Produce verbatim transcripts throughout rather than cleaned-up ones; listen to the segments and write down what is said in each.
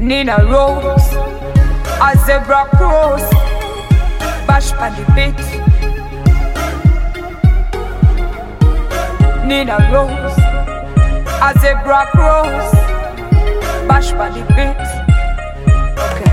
Nina Rose, a zebra cross, bash on the beat. Nina Rose, a zebra cross, bash on the beat. Okay.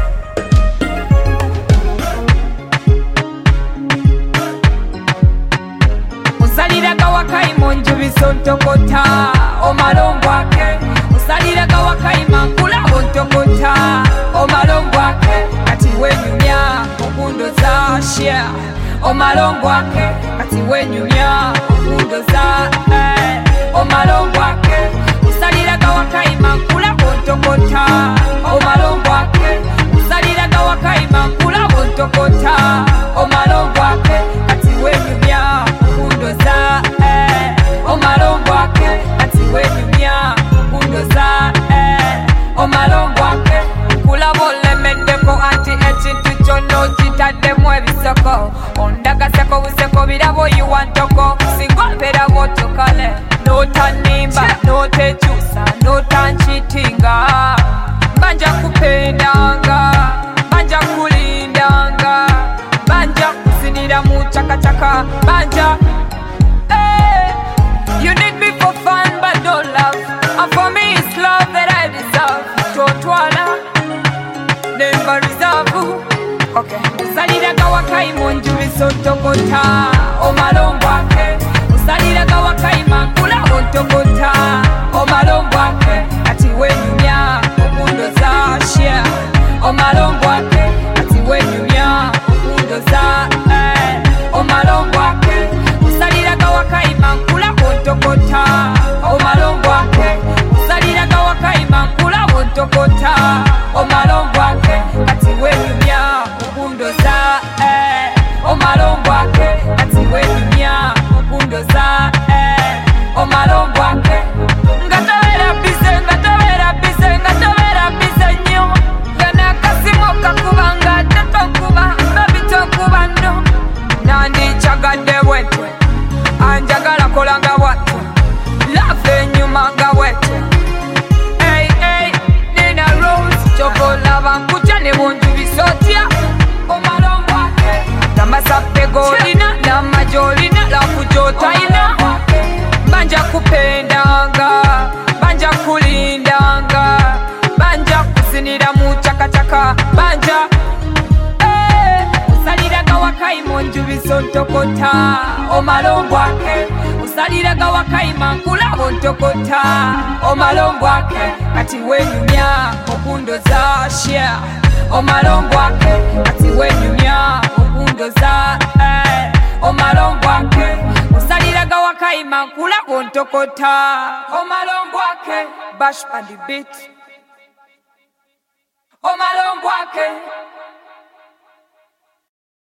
Usalira kawakai monju bisontokota, o malongo ake. Usalira kawakai mankula ontokota, o malongo ake. Kati wenyumya okundo za share, o malongo ake. Kati wenyumya okundo za eh, o malongo ake. Usalira kawakai mankula ontokota, o malongo ake. Usalira kawakai mankula ontokota, o malongo ake. Kati wenyumya okundo za eh, o malongo ake. Kati wenyumya okundo za eh, o malongo ake. Kula bole mendeko anti ekintu kyono kitaddemu ebisoko. Ondaga seko buseko birabo yiwantoko. Singombera botokale notanimba notekyusa notanchitinga. Banja kupendanga banja kulindanga banja kusinira mu chakachaka banja. Hey, you need me for fun but don't love, and for me it's love that I deserve. Totwala never reserve. Okay. Usalira kawakai monju bisontokota, o malongo ake. Usalira kawakai makula ontokota, o malongo ake. Ati wenyumya okundo za share, o malongo ake. Ati wenyumya okundo za eh, o malongo ake. Usalira kawakai makula ontokota, o malongo ake. Usalira kawakai makula ontokota, o malongo ake. Ati wenyumya okundo za eh, o malongo ake. Ati wenyumya okundo za eh, o malongo ake. Ngatawera bize, ngatawera bize, ngatawera bize nyo. Gana kasimo kakuba ngata kuba, babito kuba no. Nandi chagadde wetwe, anjagala kolanga watu. Love nyuma nga wetwe. Hey hey, Nina Rose, chokola bankucha ne bonju bisotia. O malongo ake. Namasape golina, namajolina, la kujotaina. Banja kupendanga, banja kulindanga, banja kusinira mu chakachaka, banja. Hey, usalira kawakai monju bisontokota, o malongo ake. Usalira kawakai mankula ontokota, o malongo ake. Kati wenyumya okundo za share, o malongo ake. Kati wenyumya okundo za eh, o malongo ake. Usalira kawakai mankula ontokota, o malongo ake. Bash on the beat, o malongo ake.